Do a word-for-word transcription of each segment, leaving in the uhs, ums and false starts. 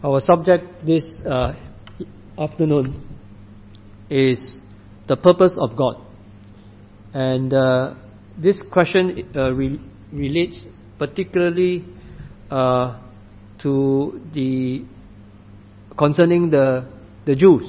Our subject this uh, afternoon is the purpose of God. And uh, this question uh, re- relates particularly uh, to the concerning the the Jews.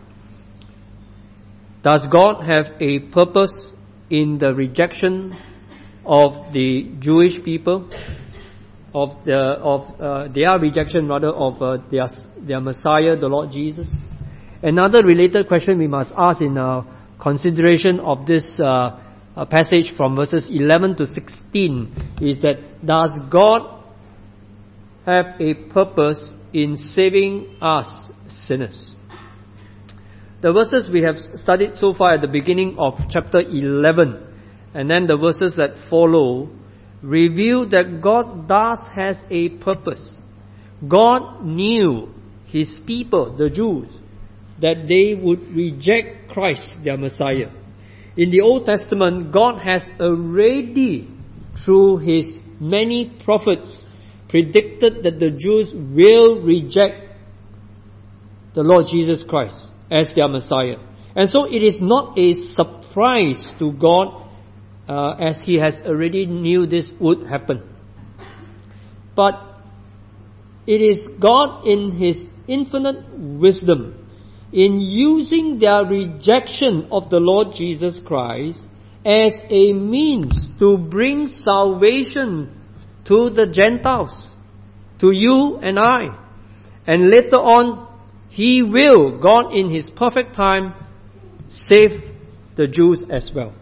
Does God have a purpose in the rejection of the Jewish people, of the of uh, their rejection rather of uh, their their Messiah, the Lord Jesus? Another related question we must ask in our consideration of this uh, uh, passage from verses eleven to sixteen is that does God have a purpose in saving us sinners? The verses we have studied so far at the beginning of chapter eleven and then the verses that follow reveal that God does has a purpose. God knew His people, the Jews, that they would reject Christ, their Messiah. In the Old Testament, God has already, through His many prophets, predicted that the Jews will reject the Lord Jesus Christ as their Messiah. And so it is not a surprise to God uh, as He has already knew this would happen. But it is God in His infinite wisdom in using their rejection of the Lord Jesus Christ as a means to bring salvation to the Gentiles, to you and I. And later on, He will, God in His perfect time, save the Jews as well.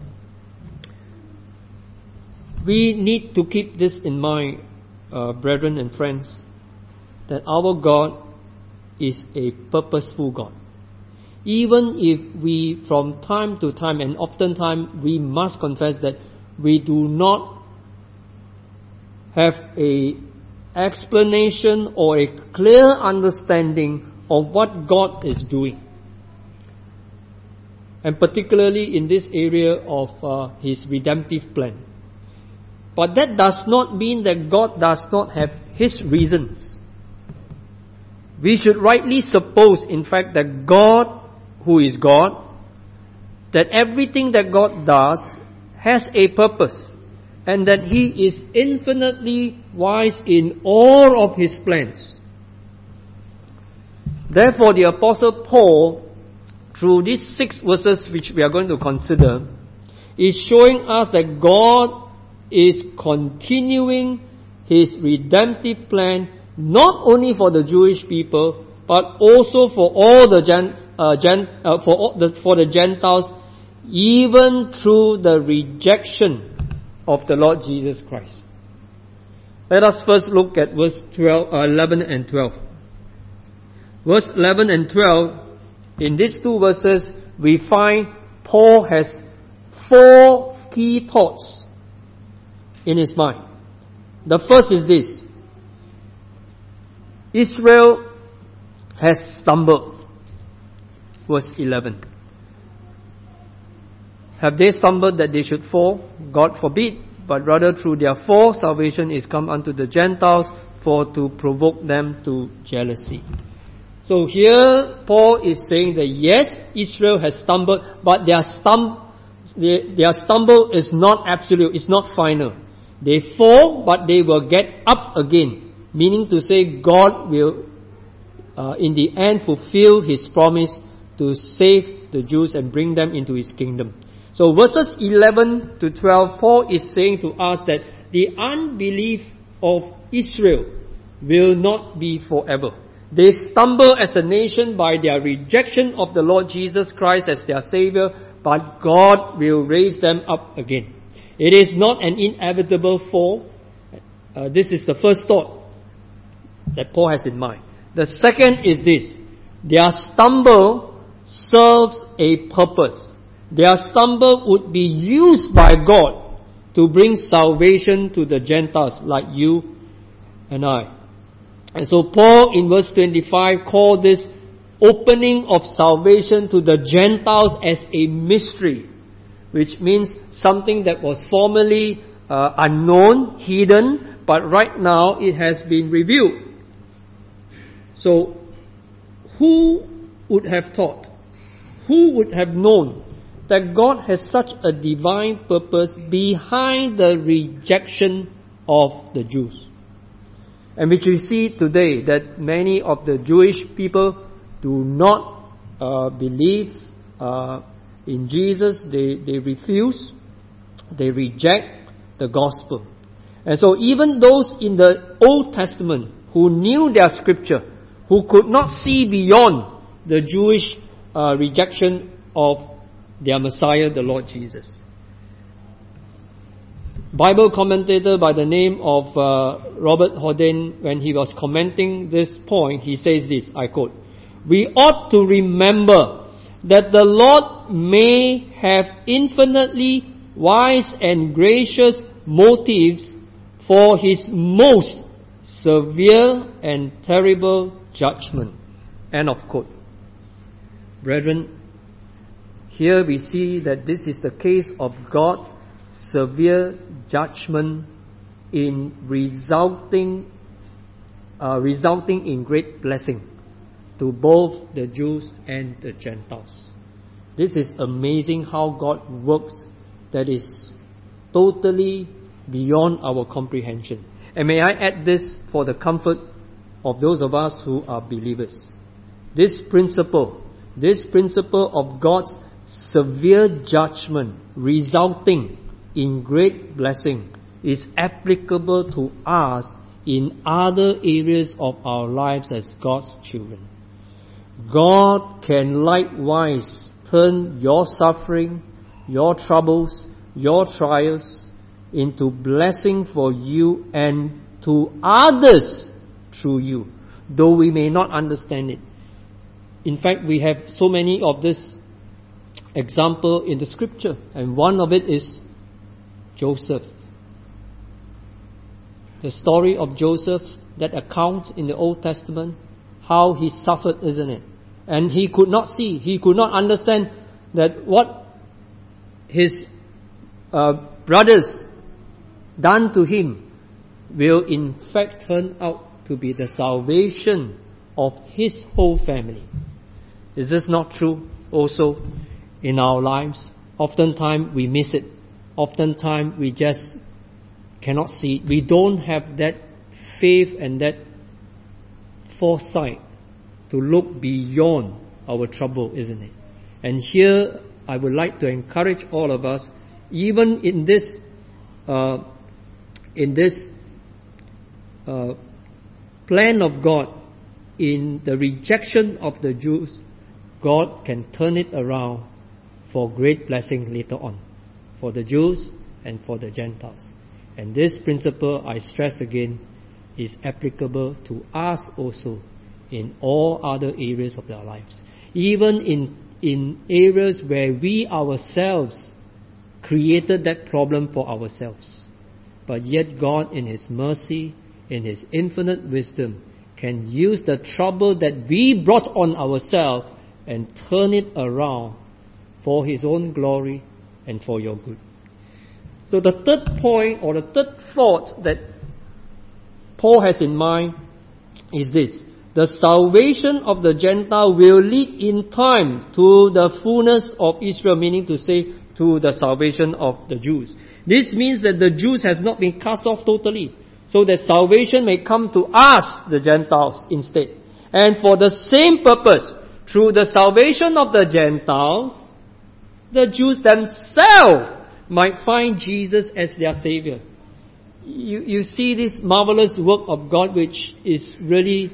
We need to keep this in mind, uh, brethren and friends, that our God is a purposeful God. Even if we from time to time, and oftentimes we must confess that we do not have a explanation or a clear understanding of what God is doing. And particularly in this area of uh, His redemptive plan. But that does not mean that God does not have His reasons. We should rightly suppose, in fact, that God, who is God, that everything that God does has a purpose, and that He is infinitely wise in all of His plans. Therefore, the Apostle Paul, through these six verses which we are going to consider, is showing us that God is continuing His redemptive plan not only for the Jewish people, but also for all the Gen, uh, Gen, uh, for all the, for the Gentiles, even through the rejection of the Lord Jesus Christ. Let us first look at verse twelve, uh, eleven and twelve. Verse eleven and twelve, in these two verses, we find Paul has four key thoughts in his mind. The first is this: Israel has stumbled. Verse eleven. Have they stumbled that they should fall? God forbid. But rather through their fall, salvation is come unto the Gentiles, for to provoke them to jealousy. So here Paul is saying that yes, Israel has stumbled, but their stum- their, their stumble is not absolute, it's not final. They fall, but they will get up again. Meaning to say God will uh, in the end fulfill His promise to save the Jews and bring them into His kingdom. So verses eleven to twelve, Paul is saying to us that the unbelief of Israel will not be forever. They stumble as a nation by their rejection of the Lord Jesus Christ as their Savior, but God will raise them up again. It is not an inevitable fall. Uh, this is the first thought that Paul has in mind. The second is this: their stumble serves a purpose. Their stumble would be used by God to bring salvation to the Gentiles like you and I. And so Paul in verse twenty-five called this opening of salvation to the Gentiles as a mystery, which means something that was formerly uh, unknown, hidden, but right now it has been revealed. So, who would have thought, who would have known that God has such a divine purpose behind the rejection of the Jews? And which we see today, that many of the Jewish people do not uh, believe uh, in Jesus. They, they refuse, they reject the gospel. And so even those in the Old Testament who knew their scripture, who could not see beyond the Jewish uh, rejection of their Messiah, the Lord Jesus. Bible commentator by the name of uh, Robert Houdin, when he was commenting this point, he says this, I quote, "We ought to remember that the Lord may have infinitely wise and gracious motives for His most severe and terrible judgment." End of quote. Brethren, here we see that this is the case of God's severe judgment in resulting, uh, resulting in great blessing to both the Jews and the Gentiles. This is amazing how God works, that is totally beyond our comprehension. And may I add this for the comfort of those of us who are believers. This principle, this principle of God's severe judgment resulting in great blessing is applicable to us in other areas of our lives as God's children. God can likewise turn your suffering, your troubles, your trials into blessing for you and to others through you, though we may not understand it. In fact, we have so many of this example in the scripture, and one of it is Joseph. The story of Joseph, that account in the Old Testament, how he suffered, isn't it? And he could not see, he could not understand that what his uh, brothers done to him will in fact turn out to be the salvation of his whole family. Is this not true also in our lives? Oftentimes we miss it. Oftentimes we just cannot see it. We don't have that faith and that foresight to look beyond our trouble, isn't it? And here I would like to encourage all of us, even in this uh, in this uh, plan of God, in the rejection of the Jews, God can turn it around for great blessing later on, for the Jews and for the Gentiles. And this principle, I stress again, is applicable to us also in all other areas of our lives. Even in, in areas where we ourselves created that problem for ourselves. But yet God, in His mercy, in His infinite wisdom, can use the trouble that we brought on ourselves and turn it around for His own glory and for your good. So the third point, or the third thought that Paul has in mind is this: the salvation of the Gentile will lead in time to the fullness of Israel, meaning to say, to the salvation of the Jews. This means that the Jews have not been cast off totally, so that salvation may come to us, the Gentiles, instead. And for the same purpose, through the salvation of the Gentiles, the Jews themselves might find Jesus as their Savior. You, you see this marvelous work of God, which is really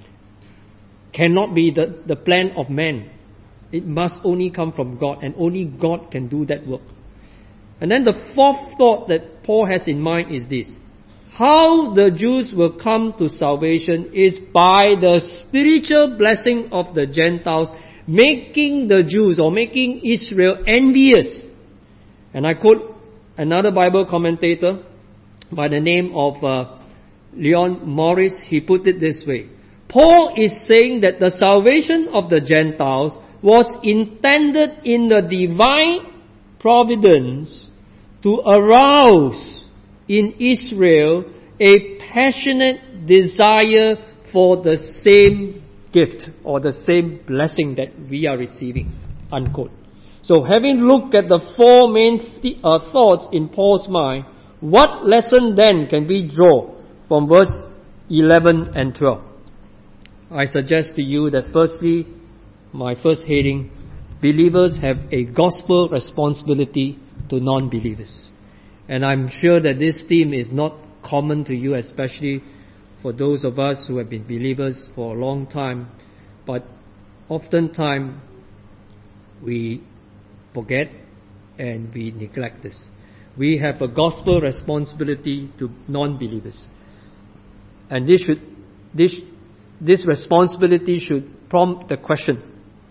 cannot be the, the plan of man. It must only come from God, and only God can do that work. And then the fourth thought that Paul has in mind is this: how the Jews will come to salvation is by the spiritual blessing of the Gentiles, making the Jews, or making Israel, envious. And I quote another Bible commentator by the name of uh, Leon Morris. He put it this way: Paul is saying that the salvation of the Gentiles was intended in the divine providence to arouse in Israel a passionate desire for the same gift or the same blessing that we are receiving. Unquote. So having looked at the four main th- uh, thoughts in Paul's mind, what lesson then can we draw from verse eleven and twelve? I suggest to you that firstly, my first heading, believers have a gospel responsibility to non-believers. And I'm sure that this theme is not common to you, especially for those of us who have been believers for a long time. But oftentimes we forget and we neglect this. We have a gospel responsibility to non-believers. And this should, this, this responsibility should prompt the question,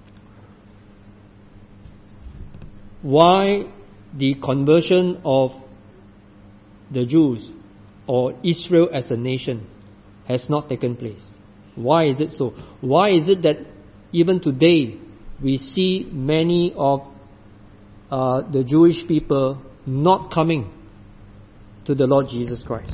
why the conversion of the Jews or Israel as a nation has not taken place? Why is it so? Why is it that even today we see many of uh, the Jewish people not coming to the Lord Jesus Christ?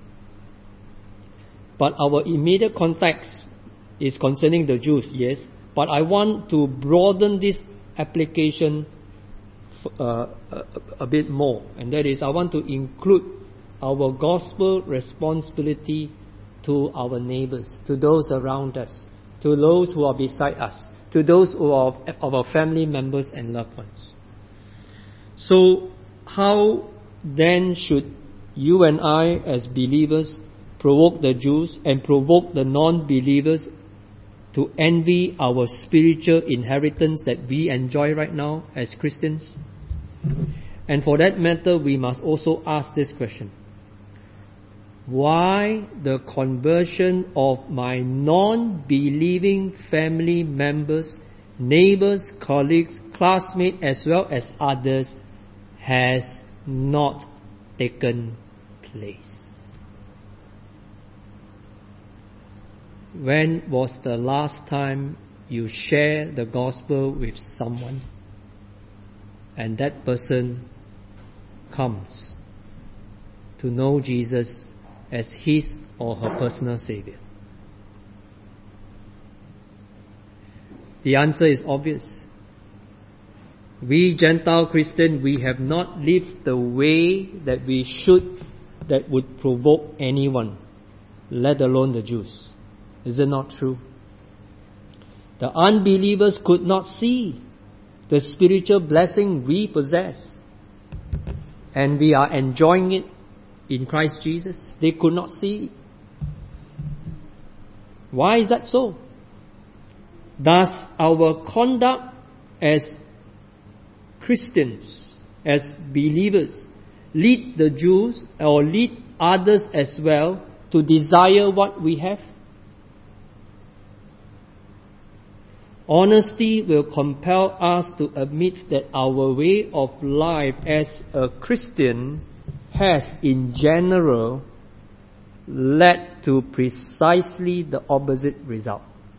But our immediate context is concerning the Jews, yes. But I want to broaden this application uh, a, a bit more. And that is, I want to include our gospel responsibility to our neighbors, to those around us, to those who are beside us, to those who are of our family members and loved ones. So, how then should you and I as believers provoke the Jews and provoke the non-believers to envy our spiritual inheritance that we enjoy right now as Christians? And for that matter, we must also ask this question: why the conversion of my non-believing family members, neighbors, colleagues, classmates, as well as others has not taken place? When was the last time you shared the gospel with someone and that person comes to know Jesus as his or her personal Savior? The answer is obvious. We Gentile Christians, we have not lived the way that we should, that would provoke anyone, let alone the Jews. Is it not true? The unbelievers could not see the spiritual blessing we possess, and we are enjoying it in Christ Jesus. They could not see it. Why is that so? Does our conduct as Christians, as believers, lead the Jews or lead others as well to desire what we have? Honesty will compel us to admit that our way of life as a Christian has, in general, led to precisely the opposite result.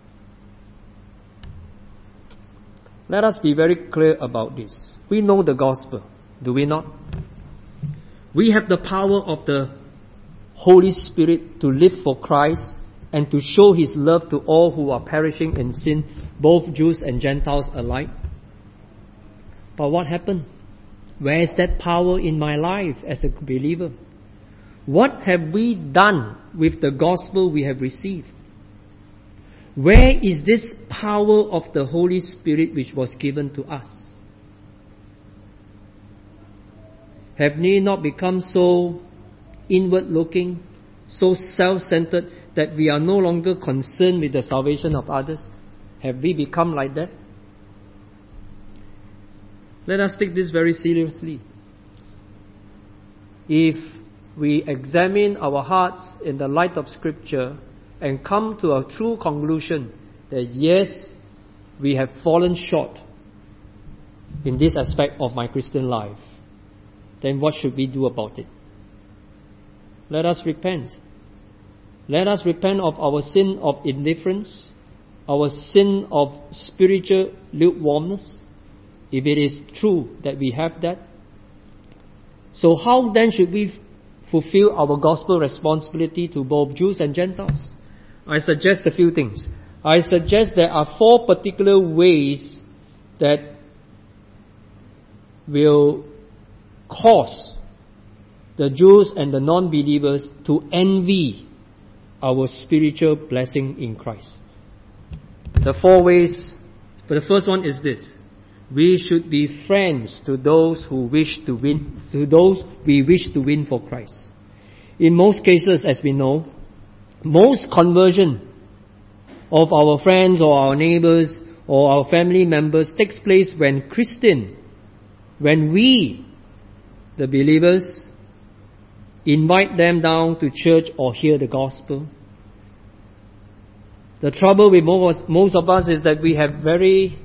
Let us be very clear about this. We know the gospel, do we not? We have the power of the Holy Spirit to live for Christ and to show His love to all who are perishing in sin, both Jews and Gentiles alike. But what happened? Where is that power in my life as a believer? What have we done with the gospel we have received? Where is this power of the Holy Spirit which was given to us? Have we not become so inward-looking, so self-centered, that we are no longer concerned with the salvation of others? Have we become like that? Let us take this very seriously. If we examine our hearts in the light of Scripture and come to a true conclusion that yes, we have fallen short in this aspect of my Christian life, then what should we do about it? Let us repent. Let us repent of our sin of indifference, our sin of spiritual lukewarmness, if it is true that we have that. So how then should we fulfill our gospel responsibility to both Jews and Gentiles? I suggest a few things. I suggest there are four particular ways that will cause the Jews and the non-believers to envy our spiritual blessing in Christ. The four ways, but the first one is this. We should be friends to those who wish to win, to those we wish to win for Christ. In most cases, as we know, most conversion of our friends or our neighbors or our family members takes place when Christian, when we, the believers, invite them down to church or hear the gospel. The trouble with most, most of us is that we have very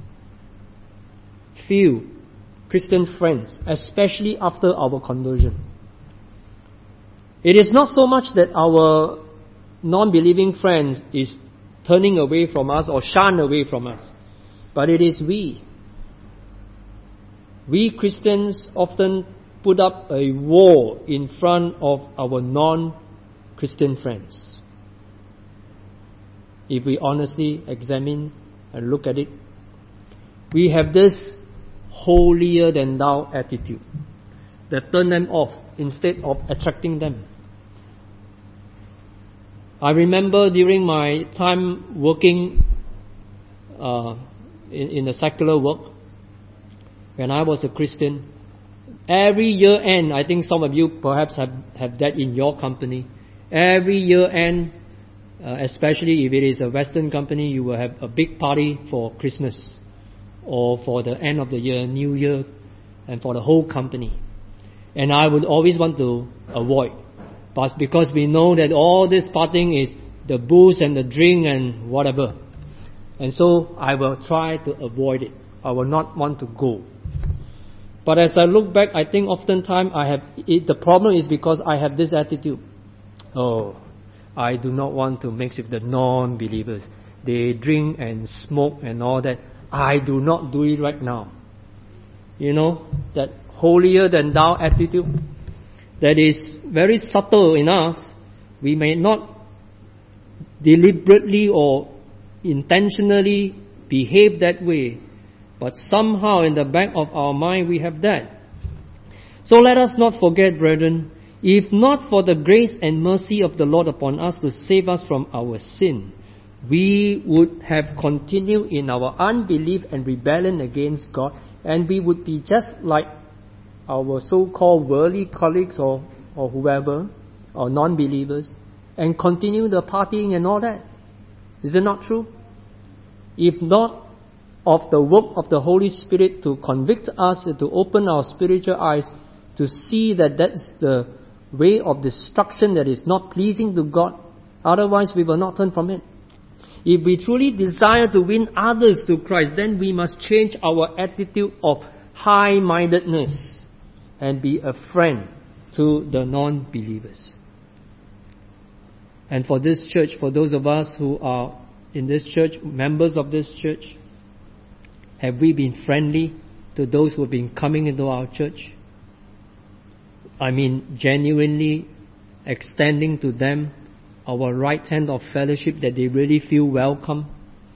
few Christian friends, especially after our conversion. It is not so much that our non-believing friends is turning away from us or shun away from us, but it is we. We Christians often put up a wall in front of our non-Christian friends. If we honestly examine and look at it, we have this holier than thou attitude that turn them off instead of attracting them. I remember during my time working uh, in, in the secular work, when I was a Christian, every year end, I think some of you perhaps have, have that in your company. Every year end, uh, especially if it is a Western company, you will have a big party for Christmas or for the end of the year, New Year, and for the whole company. And I would always want to avoid. But because we know that all this partying is the booze and the drink and whatever. And so I will try to avoid it. I will not want to go. But as I look back, I think oftentimes I have, it, the problem is because I have this attitude. Oh, I do not want to mix with the non-believers. They drink and smoke and all that. I do not do it right now. You know, that holier than thou attitude that is very subtle in us. We may not deliberately or intentionally behave that way, but somehow in the back of our mind we have that. So let us not forget, brethren, if not for the grace and mercy of the Lord upon us to save us from our sin, we would have continued in our unbelief and rebellion against God, and we would be just like our so-called worldly colleagues or, or whoever, or non-believers, and continue the partying and all that. Is it not true? If not of the work of the Holy Spirit to convict us, to open our spiritual eyes, to see that that's the way of destruction that is not pleasing to God, otherwise we will not turn from it. If we truly desire to win others to Christ, then we must change our attitude of high-mindedness and be a friend to the non-believers. And for this church, for those of us who are in this church, members of this church, have we been friendly to those who have been coming into our church? I mean, genuinely extending to them our right hand of fellowship, that they really feel welcome.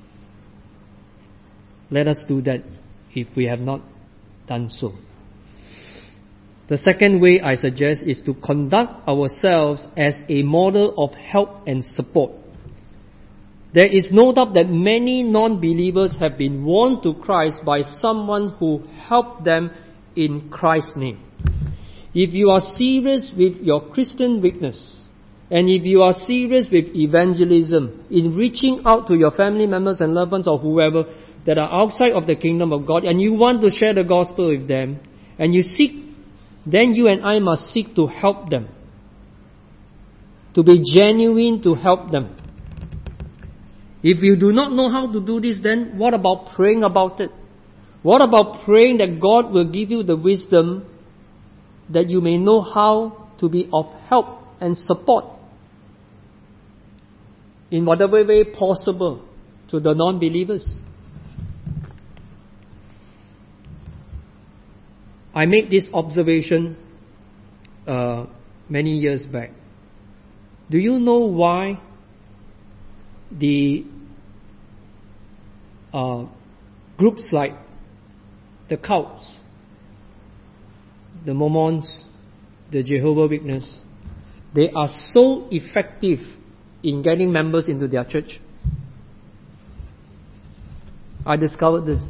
Let us do that if we have not done so. The second way I suggest is to conduct ourselves as a model of help and support. There is no doubt that many non-believers have been won to Christ by someone who helped them in Christ's name. If you are serious with your Christian witness, and if you are serious with evangelism, in reaching out to your family members and loved ones or whoever that are outside of the kingdom of God, and you want to share the gospel with them, and you seek, then you and I must seek to help them. To be genuine to help them. If you do not know how to do this, then what about praying about it? What about praying that God will give you the wisdom that you may know how to be of help and support in whatever way possible to the non-believers? I made this observation uh, many years back. Do you know why the uh, groups like the cults, the Mormons, the Jehovah's Witnesses, they are so effective in getting members into their church. I discovered this.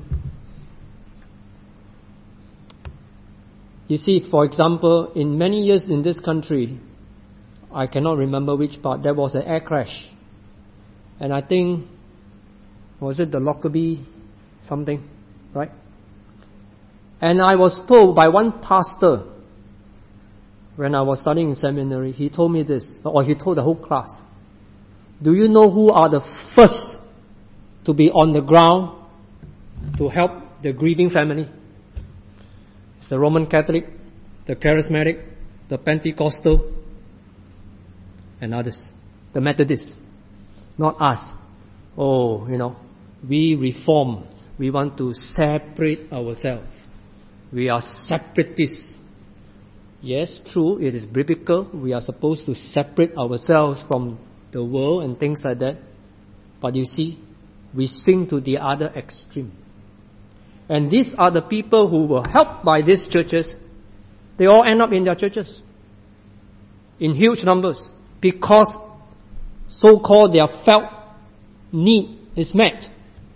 You see, for example, in many years in this country, I cannot remember which part, there was an air crash. And I think, was it the Lockerbie something, right? And I was told by one pastor, when I was studying in seminary, he told me this, or he told the whole class. Do you know who are the first to be on the ground to help the grieving family? It's the Roman Catholic, the Charismatic, the Pentecostal, and others. The Methodists. Not us. Oh, you know, we reform. We want to separate ourselves. We are separatists. Yes, true, it is biblical. We are supposed to separate ourselves from the world and things like that. But you see, we swing to the other extreme. And these are the people who were helped by these churches. They all end up in their churches. In huge numbers. Because so-called their felt need is met.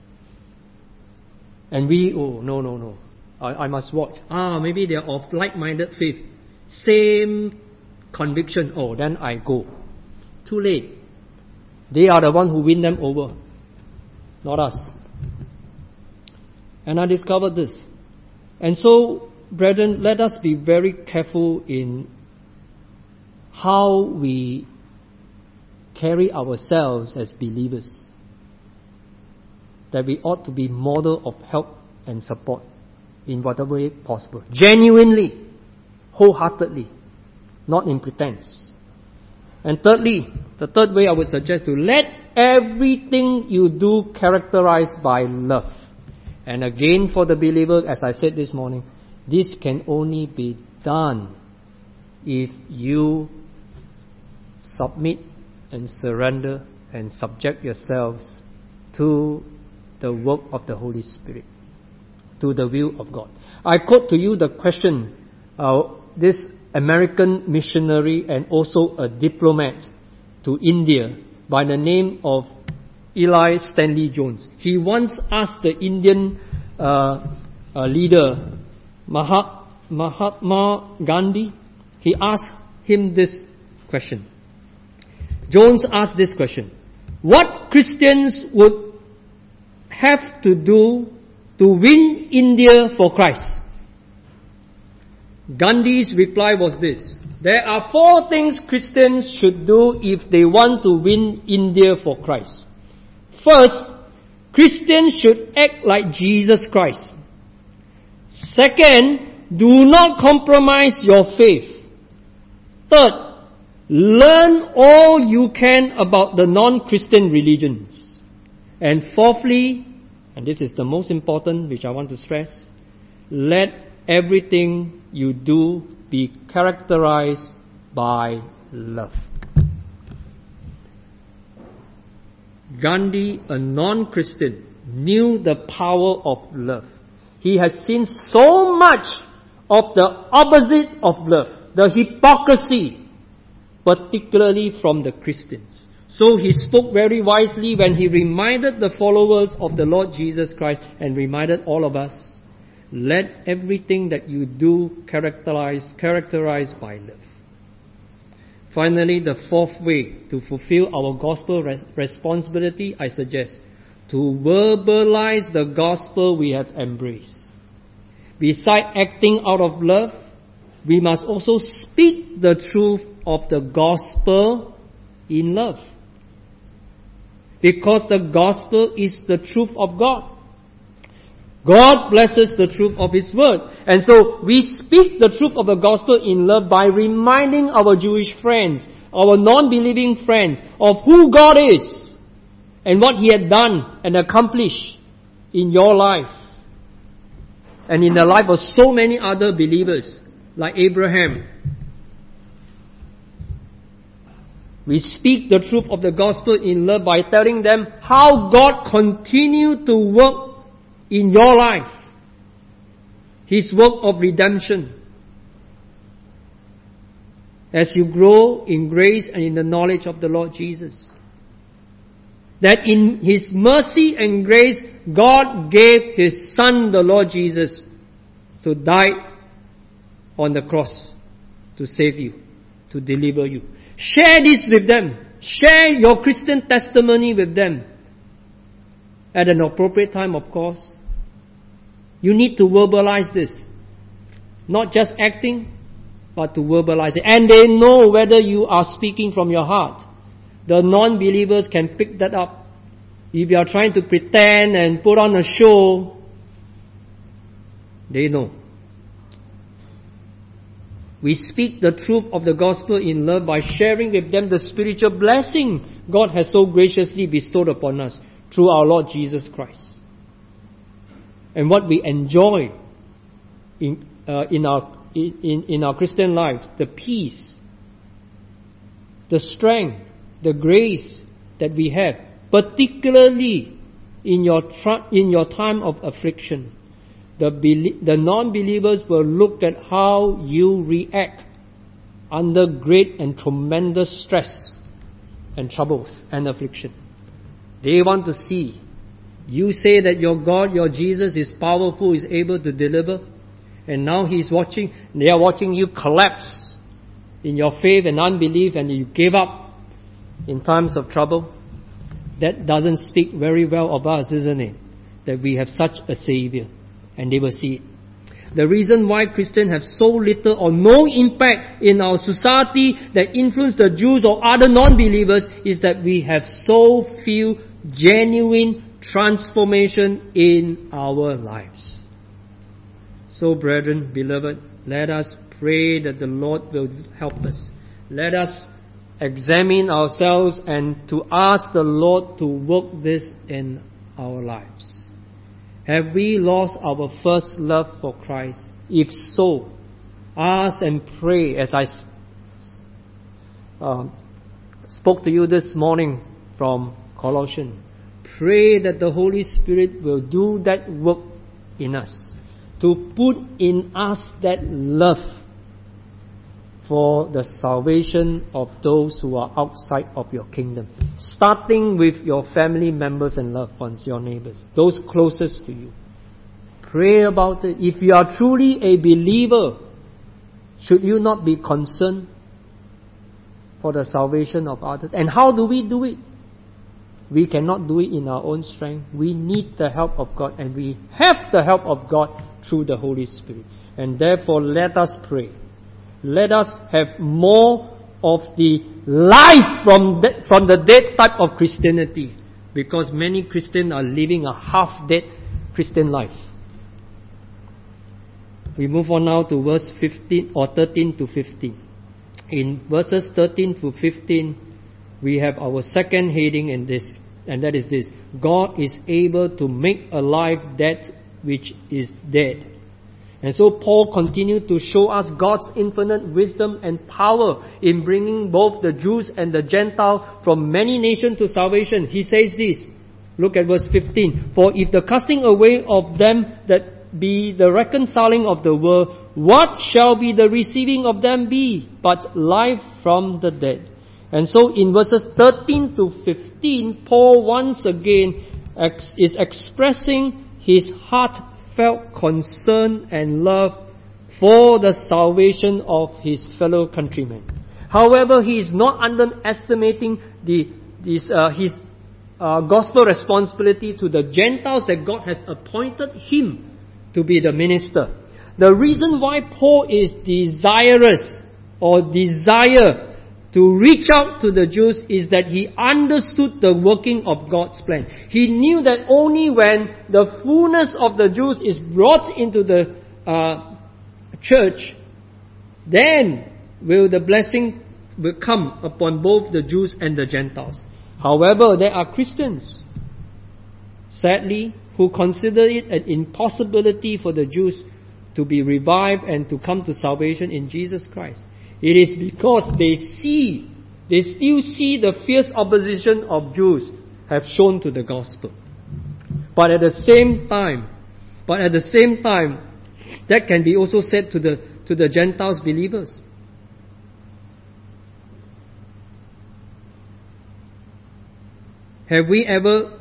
And we, oh, no, no, no. I, I must watch. Ah, maybe they are of like-minded faith. Same conviction. Oh, then I go. Too late. They are the one who win them over. Not us. And I discovered this. And so, brethren, let us be very careful in how we carry ourselves as believers. That we ought to be model of help and support in whatever way possible. Genuinely, wholeheartedly, not in pretense. And thirdly, the third way I would suggest to let everything you do characterized by love. And again, for the believer, as I said this morning, this can only be done if you submit and surrender and subject yourselves to the work of the Holy Spirit, to the will of God. I quote to you the question, uh, this American missionary and also a diplomat to India by the name of Eli Stanley Jones. He once asked the Indian uh, uh, leader Mahat, Mahatma Gandhi, he asked him this question. Jones asked this question. What Christians would have to do to win India for Christ? Gandhi's reply was this. There are four things Christians should do if they want to win India for Christ. First, Christians should act like Jesus Christ. Second, do not compromise your faith. Third, learn all you can about the non-Christian religions. And fourthly, and this is the most important which I want to stress, let everything you do be characterized by love. Gandhi, a non-Christian, knew the power of love. He has seen so much of the opposite of love, the hypocrisy, particularly from the Christians. So he spoke very wisely when he reminded the followers of the Lord Jesus Christ and reminded all of us, let everything that you do characterize, characterized by love. Finally, the fourth way to fulfill our gospel res- responsibility, I suggest, to verbalize the gospel we have embraced. Besides acting out of love, we must also speak the truth of the gospel in love. Because the gospel is the truth of God. God blesses the truth of His word. And so we speak the truth of the gospel in love by reminding our Jewish friends, our non-believing friends, of who God is and what He had done and accomplished in your life and in the life of so many other believers like Abraham, We speak the truth of the gospel in love by telling them how God continued to work in your life. His work of redemption. As you grow in grace and in the knowledge of the Lord Jesus. That in His mercy and grace, God gave His Son, the Lord Jesus, to die on the cross to save you, to deliver you. Share this with them. Share your Christian testimony with them. At an appropriate time, of course. You need to verbalize this. Not just acting, but to verbalize it. And they know whether you are speaking from your heart. The non-believers can pick that up. If you are trying to pretend and put on a show, they know. We speak the truth of the gospel in love by sharing with them the spiritual blessing God has so graciously bestowed upon us through our Lord Jesus Christ. And what we enjoy in, uh, in our in, in our Christian lives, the peace, the strength, the grace that we have, particularly in your tr- in your time of affliction. The, be- the non-believers will look at how you react under great and tremendous stress and troubles and affliction. They want to see. You say that your God, your Jesus is powerful, is able to deliver, and now He's watching, they are watching you collapse in your faith and unbelief, and you give up in times of trouble. That doesn't speak very well of us, isn't it? That we have such a Savior. And they will see it. The reason why Christians have so little or no impact in our society that influence the Jews or other non-believers is that we have so few genuine transformation in our lives. So, brethren, beloved, let us pray that the Lord will help us. Let us examine ourselves and to ask the Lord to work this in our lives. Have we lost our first love for Christ? If so, ask and pray as I uh, spoke to you this morning from Colossians. Pray that the Holy Spirit will do that work in us, to put in us that love for the salvation of those who are outside of your kingdom. Starting with your family members and loved ones, your neighbors, those closest to you. Pray about it. If you are truly a believer, should you not be concerned for the salvation of others? And how do we do it? We cannot do it in our own strength. We need the help of God, and we have the help of God through the Holy Spirit. And therefore, let us pray. Let us have more of the life from the, from the dead type of Christianity. Because many Christians are living a half-dead Christian life. We move on now to verse fifteen or thirteen to fifteen. In verses thirteen to fifteen, we have our second heading in this, and that is this: God is able to make alive that which is dead. And so Paul continued to show us God's infinite wisdom and power in bringing both the Jews and the Gentiles from many nations to salvation. He says this. Look at verse fifteen. For if the casting away of them that be the reconciling of the world, what shall be the receiving of them be but life from the dead? And so in verses thirteen to fifteen, Paul once again ex- is expressing his heart felt concern and love for the salvation of his fellow countrymen. However, he is not underestimating the, this, uh, his uh, gospel responsibility to the Gentiles that God has appointed him to be the minister. The reason why Paul is desirous or desire to reach out to the Jews is that he understood the working of God's plan. He knew that only when the fullness of the Jews is brought into the uh, church, then will the blessing will come upon both the Jews and the Gentiles. However, there are Christians, sadly, who consider it an impossibility for the Jews to be revived and to come to salvation in Jesus Christ. It is because they see, they still see the fierce opposition of Jews have shown to the gospel. But at the same time, but at the same time, that can be also said to the to the Gentiles believers. Have we ever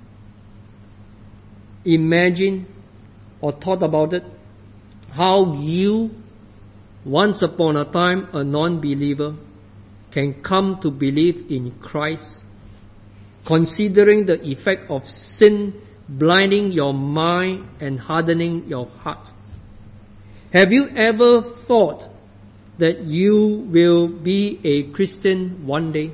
imagined or thought about it? How you, once upon a time a non-believer, can come to believe in Christ, considering the effect of sin blinding your mind and hardening your heart. Have you ever thought that you will be a Christian one day?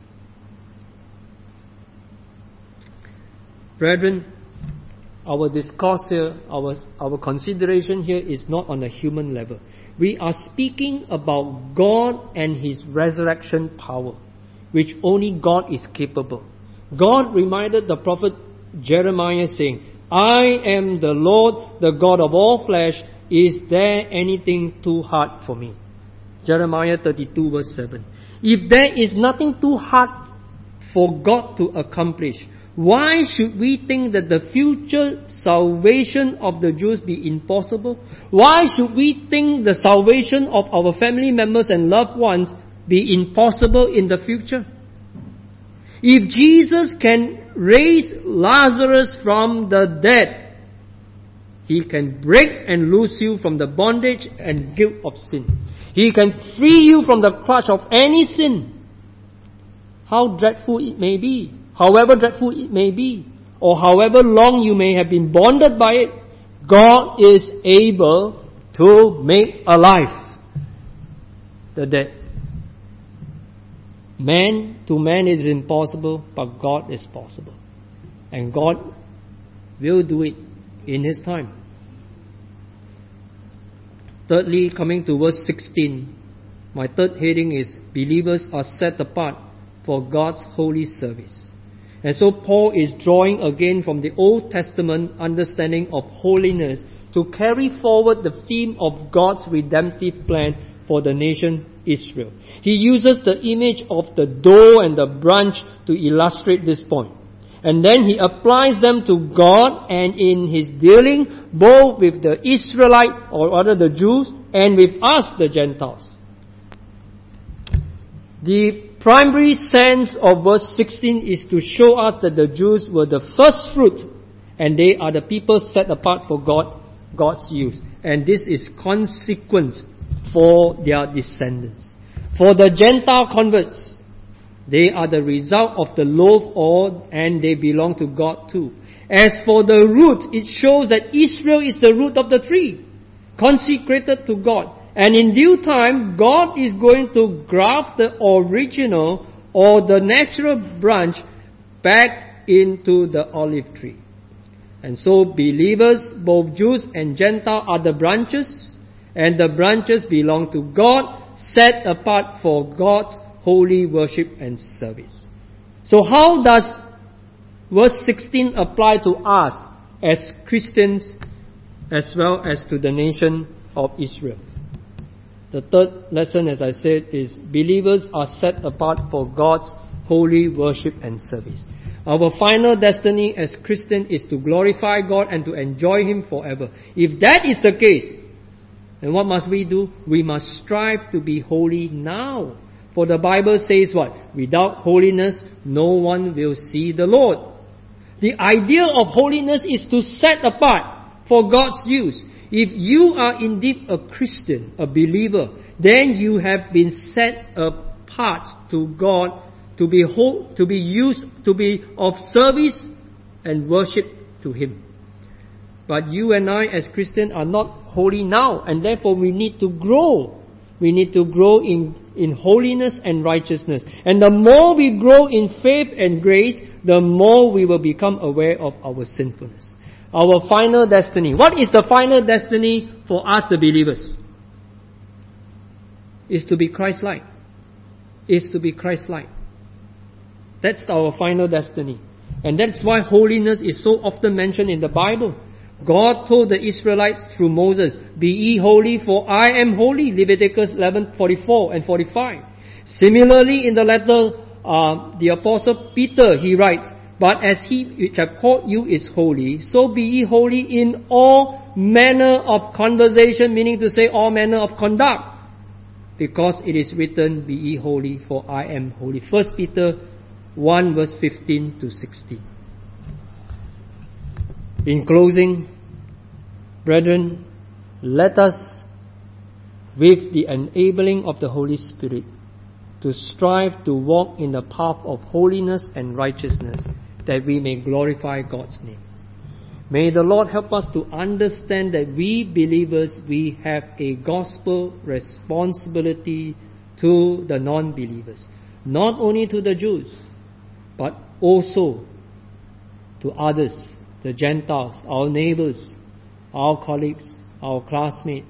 Brethren, our discourse here, our, our consideration here is not on a human level. We are speaking about God and His resurrection power, which only God is capable. God reminded the prophet Jeremiah saying, I am the Lord, the God of all flesh. Is there anything too hard for me? Jeremiah thirty-two verse seven. If there is nothing too hard for God to accomplish, why should we think that the future salvation of the Jews be impossible? Why should we think the salvation of our family members and loved ones be impossible in the future? If Jesus can raise Lazarus from the dead, He can break and loose you from the bondage and guilt of sin. He can free you from the clutch of any sin. How dreadful it may be, however dreadful it may be, or however long you may have been bonded by it, God is able to make alive the dead. Man to man is impossible, but God is possible. And God will do it in His time. Thirdly, coming to verse sixteen, my third heading is, believers are set apart for God's holy service. And so Paul is drawing again from the Old Testament understanding of holiness to carry forward the theme of God's redemptive plan for the nation Israel. He uses the image of the dough and the branch to illustrate this point. And then he applies them to God and in His dealing both with the Israelites, or rather the Jews, and with us, the Gentiles. The primary sense of verse sixteen is to show us that the Jews were the first fruit and they are the people set apart for God, God's use. And this is consequent for their descendants. For the Gentile converts, they are the result of the loaf, or and they belong to God too. As for the root, it shows that Israel is the root of the tree, consecrated to God. And in due time, God is going to graft the original or the natural branch back into the olive tree. And so believers, both Jews and Gentiles, are the branches, and the branches belong to God, set apart for God's holy worship and service. So how does verse sixteen apply to us as Christians as well as to the nation of Israel? The third lesson, as I said, is believers are set apart for God's holy worship and service. Our final destiny as Christians is to glorify God and to enjoy Him forever. If that is the case, then what must we do? We must strive to be holy now. For the Bible says what? Without holiness, no one will see the Lord. The idea of holiness is to set apart for God's use. If you are indeed a Christian, a believer, then you have been set apart to God to be whole, to be used, to be of service and worship to Him. But you and I as Christians are not holy now, and therefore we need to grow. We need to grow in, in holiness and righteousness. And the more we grow in faith and grace, the more we will become aware of our sinfulness. Our final destiny. What is the final destiny for us, the believers? Is to be Christ-like. Is to be Christ-like. That's our final destiny. And that's why holiness is so often mentioned in the Bible. God told the Israelites through Moses, "Be ye holy, for I am holy." Leviticus eleven forty-four and forty-five. Similarly, in the letter, uh, the Apostle Peter, he writes, "But as he which have called you is holy, so be ye holy in all manner of conversation," meaning to say all manner of conduct. Because it is written, "Be ye holy, for I am holy." First Peter one verse fifteen to sixteen. In closing, brethren, let us, with the enabling of the Holy Spirit, to strive to walk in the path of holiness and righteousness, that we may glorify God's name. May the Lord help us to understand that we believers, we have a gospel responsibility to the non-believers. Not only to the Jews, but also to others, the Gentiles, our neighbors, our colleagues, our classmates.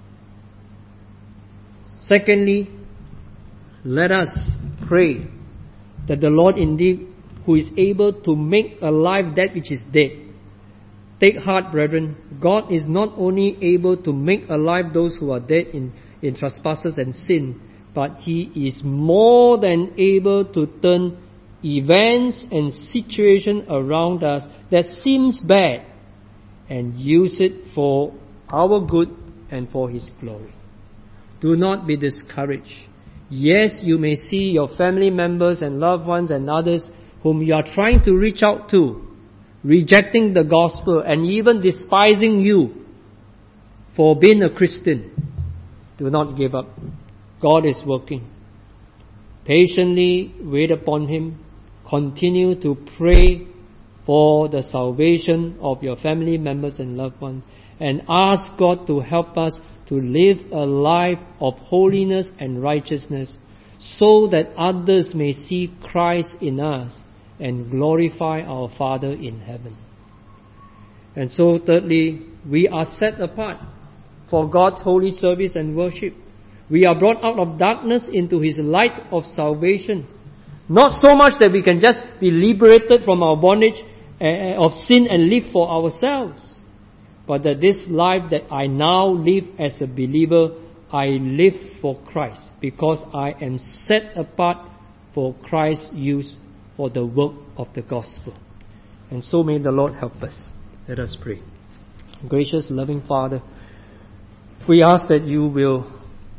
Secondly, let us pray that the Lord indeed, who is able to make alive that which is dead. Take heart, brethren, God is not only able to make alive those who are dead in, in trespasses and sin, but He is more than able to turn events and situations around us that seems bad and use it for our good and for His glory. Do not be discouraged. Yes, you may see your family members and loved ones and others whom you are trying to reach out to, rejecting the gospel and even despising you for being a Christian. Do not give up. God is working. Patiently wait upon Him. Continue to pray for the salvation of your family members and loved ones, and ask God to help us to live a life of holiness and righteousness, so that others may see Christ in us and glorify our Father in heaven. And so thirdly, we are set apart for God's holy service and worship. We are brought out of darkness into His light of salvation. Not so much that we can just be liberated from our bondage of sin and live for ourselves, but that this life that I now live as a believer, I live for Christ, because I am set apart for Christ's use for the work of the gospel. And so may the Lord help us. Let us pray. Gracious, loving Father, we ask that you will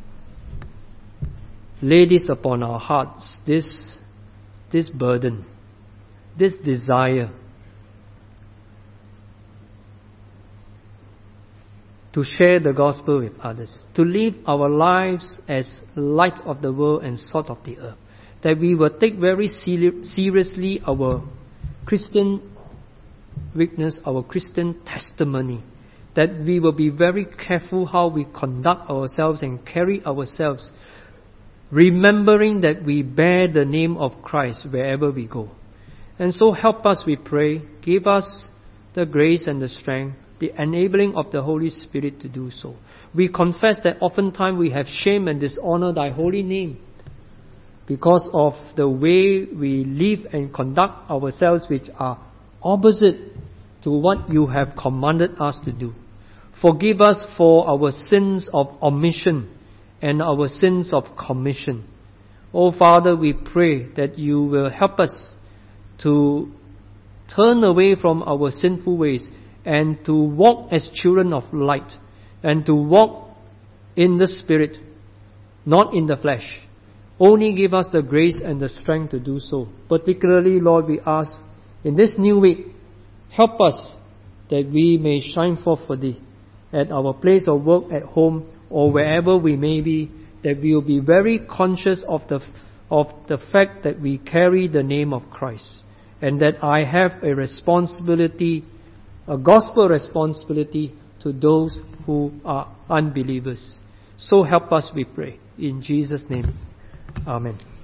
lay this upon our hearts, this, this burden, this desire to share the gospel with others, to live our lives as light of the world and salt of the earth, that we will take very seriously our Christian witness, our Christian testimony, that we will be very careful how we conduct ourselves and carry ourselves, remembering that we bear the name of Christ wherever we go. And so help us, we pray. Give us the grace and the strength, the enabling of the Holy Spirit to do so. We confess that oftentimes we have shame and dishonor Thy holy name because of the way we live and conduct ourselves, which are opposite to what You have commanded us to do. Forgive us for our sins of omission and our sins of commission. Oh Father, we pray that You will help us to turn away from our sinful ways and to walk as children of light, and to walk in the Spirit, not in the flesh. Only give us the grace and the strength to do so. Particularly, Lord, we ask in this new week, help us that we may shine forth for Thee at our place of work, at home, or wherever we may be, that we will be very conscious of the of the fact that we carry the name of Christ, and that I have a responsibility, a gospel responsibility to those who are unbelievers. So help us, we pray. In Jesus' name, Amen.